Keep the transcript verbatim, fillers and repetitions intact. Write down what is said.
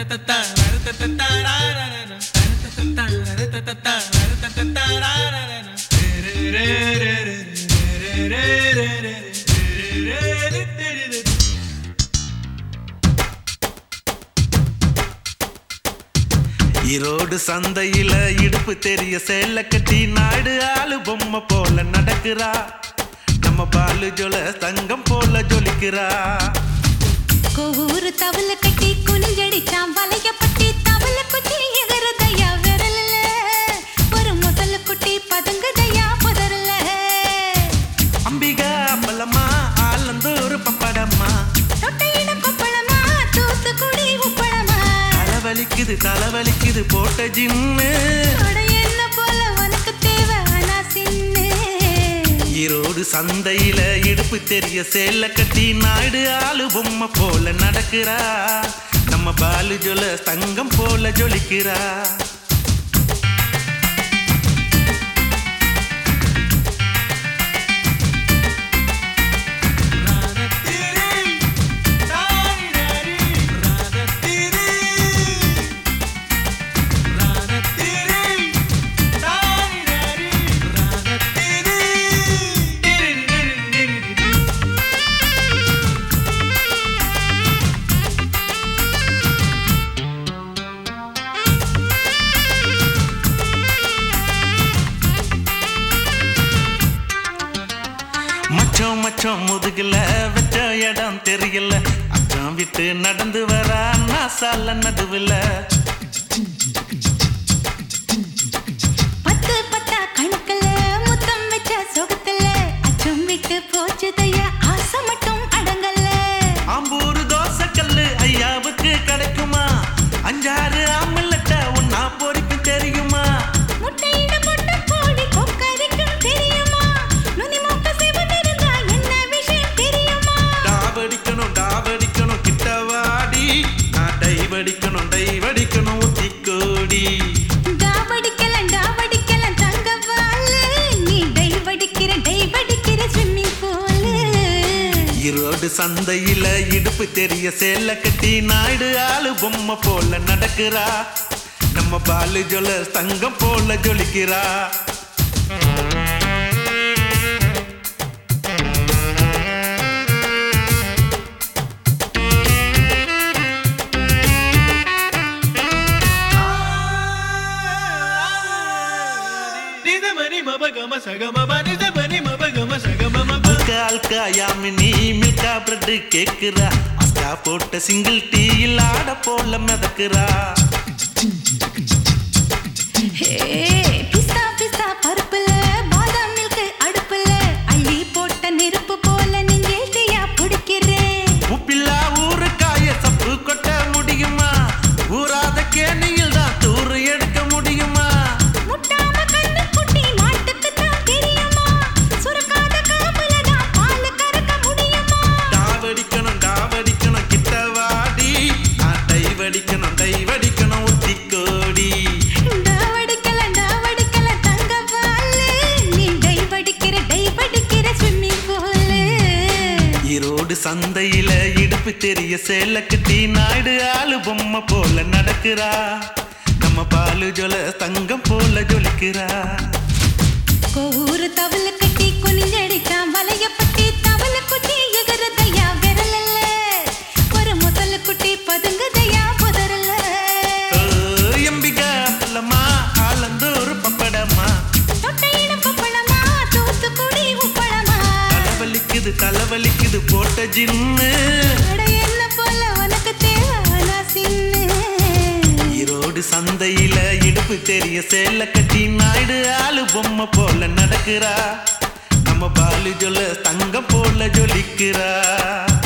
ஈரோடு சந்தையில இடுப்பு தெரிய சேல கட்டி நாடு ஆளு பொம்மை போல நடக்கிறா. நம்ம பாலு ஜொல தங்கம் போல ஜொலிக்கிறா. கோவூரு தவள கட்டி குனிஞ்சடிச்சான் வளையப்பட்டி தவள குச்சி எகரதையா விரல்ல ஒரு முதல்ல குட்டி பதுங்குதையா புதர்ல. அம்பிகா பலமா ஆலந்தூர் பப்படம்மா தொட்டையிடம் கொப்பளமா தூத்துக்குடி உப்பளமா. தலைவலிக்குது தலைவலிக்குது போட்ட ஜின்னு என்ன போல உனக்கு தேவை ஆனா சின்னு. ஈரோடு சந்தையில இடுப்பு தெரிய சேல கட்டி நாடு ஆளு பொம்மை போல நடக்கிறா. நம்ம பாலு ஜொல தங்கம் போல ஜொலிக்கிறா. மச்சம் மச்சம் முதுகுல வச்ச இடம் தெரியல. அச்சம் விட்டு நடந்து வர நாசால நடுவுல. பத்து பத்தா கணக்குல முத்தம் வச்ச சொகத்துல அச்சம் விட்டு போச்சுதையா ஆசை மட்டும் அடங்கல்ல. ஆம்பூர் தோசை கல்லு ஐயாவுக்கு கிடைக்குமா? அஞ்சாறு ஆம்பலட்ட ஒன்னா பொறிக்கு தெரியுமா? முட்டையிட முட்டை போடி கொக்கரிக்கும் தெரியுமா? நுனி மூக்க சிவந்திருந்தா என்ன விஷயம் தெரியுமா? டாவடிக்கணும் டாவடிக்கணும் கிட்டவாடி. நான் டைவடிக்கணும் டைவடிக்கணும் ஊத்திக்கோடி. டாவடிக்கலாம் டாவடிக்கலாம் தங்க வாலு நீ டைவடிக்கிற டைவடிக்கிற ஸ்விம்மிங் பூலு. ஈரோடு சந்தையில இடுப்பு தெரிய சேல கட்டி நாடு ஆளு பொம்மை போல நடக்கிறா. நம்ம பாலு ஜொல தங்கம் போல ஜொலிக்கிறா. அல்கா யாமினி மில்கா பிரெட் கேக்குறா. அஸ்கா போட்ட சிங்கிள் டீயில் ஆட போல மிதக்குறா. பிஸ்தா பிஸ்தா பருப்புல பாதாம் மில்க் அடுப்புல அள்ளி போட்ட நெருப்பு போல நெஞ்சேட்டியா பிடிக்கிறேன். உப்பில்லா ஊறுகாய சப்பு கொட்ட முடியுமா? ஊராத கேணியில் தான் தூறு எடுக்க முடியுமா? முட்டாம கண்ணு குட்டி மாட்டுக்கு தான் தெரியுமா? சுரக்காத காப்புல தான் பால் கறக்க முடியுமா? டாவடிக்கணும் டாவடிக்கணும் கிட்டவாடி. நான் டைவடிக்கணும் டைவடிக்கணும் ஊத்திக்கோடி. டாவடிக்கலாம் டாவடிக்கலாம் தங்க வாலு நீ டைவடிக்கிற டைவடிக்கிற ஸ்விம்மிங் பூலு. ஈரோடு சந்தையில இடுப்பு தெரிய சேல கட்டி நாடு ஆளு பொம்மை போல நடக்கிறா. நம்ம பாலு ஜொல தங்கம் போல ஜொலிக்கிறா. கோவூரு தவள கட்டி குனிஞ்சடிச்சான் வளையப்பட்டி தவள குச்சி எகரதையா விரல்ல ஒரு முதல்ல குட்டி பதுங்குதையா புதர்ல. எம்பிகா பல்லமா ஆலந்தூர் பப்படம்மா தொட்டையிடம் கொப்பளமா தூத்துக்குடி உப்பளமா. தலைவலிக்குது தலைவலிக்குது போட்ட ஜின்னு என்ன போல உனக்கு தேவை ஆனா சின்னு. ஈரோடு சந்தையில இடுப்பு தெரிய சேல கட்டி நாடு ஆளு பொம்மை போல நடக்கிறா. நம்ம பாலு ஜொல தங்கம் போல ஜொலிக்கிறா.